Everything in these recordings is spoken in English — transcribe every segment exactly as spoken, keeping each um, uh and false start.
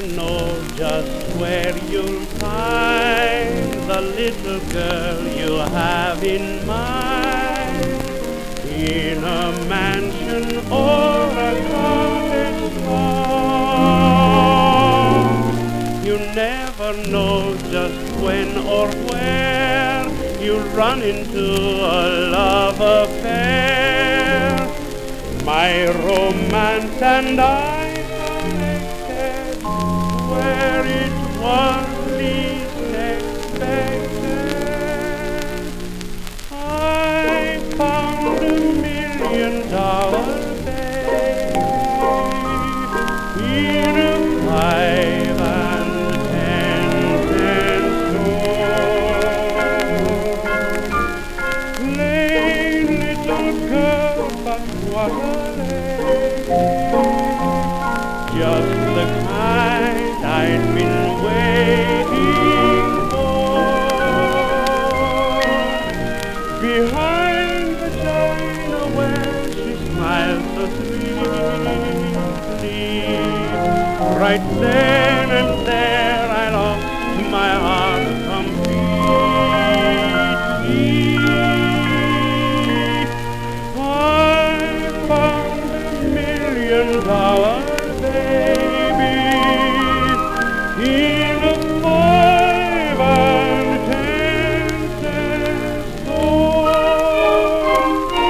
know just where you'll find the little girl you have in mind, in a mansion or a cottage home. You never know just when or where you'll run into a love affair. My romance and I connected where it was least expected. I found a million dollar baby in a five and ten cent store. Plain little girl, but what a lady, just the kind I'd been waiting for. Behind the china where she smiles so sweetly, right then and there I lost my heart completely. Dollar baby in a five and ten cent store.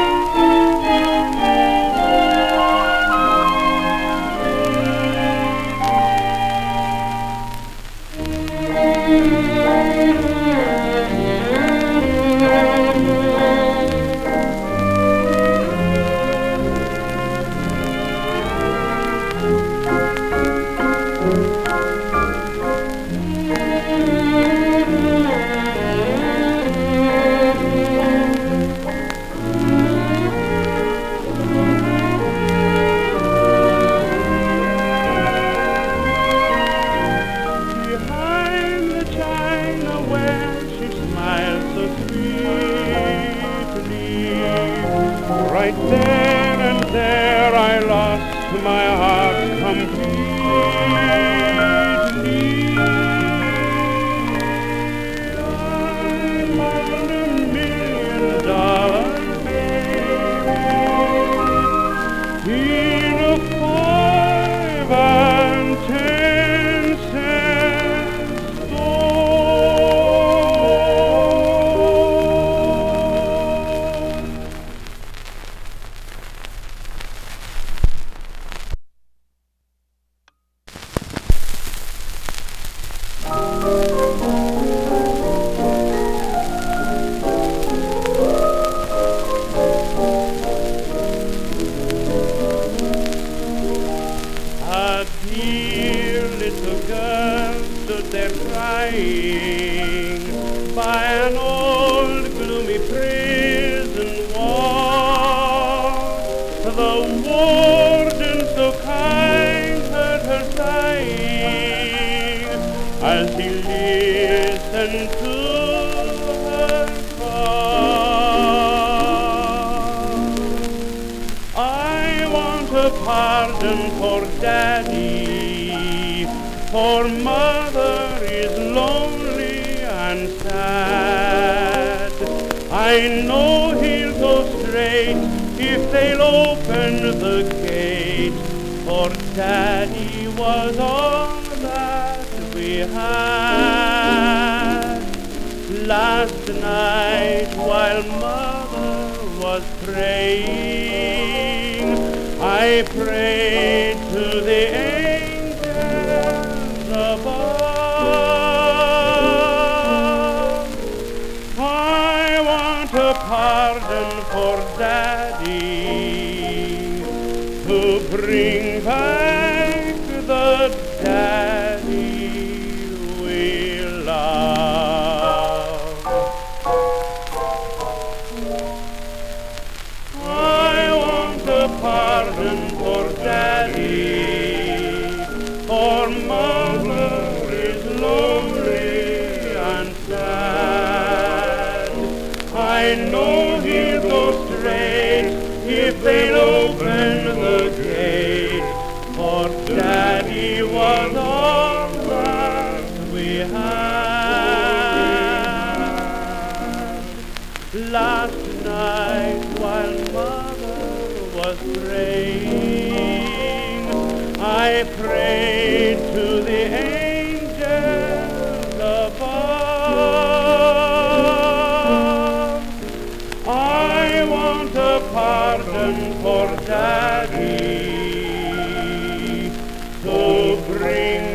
Right then and there I lost my heart completely. I'm on a million dollar baby in a five and ten cent A dear little girl stood there crying by an old gloomy prison wall. The warden so kind heard her sighing as he listened to her call. I want a pardon for Daddy, for Mother is lonely and sad. I know he'll go straight if they'll open the gate, for Daddy was all that we had. Last night while Mother was praying, I prayed to the angels above. I want a pardon for Daddy, to bring back the Daddy we love. I want a pardon for Daddy, for Mother is lonely and sad. I know he'll go straight if they'll open the gate, for Daddy was all was praying, I prayed to the angels above. I want a pardon for Daddy to bring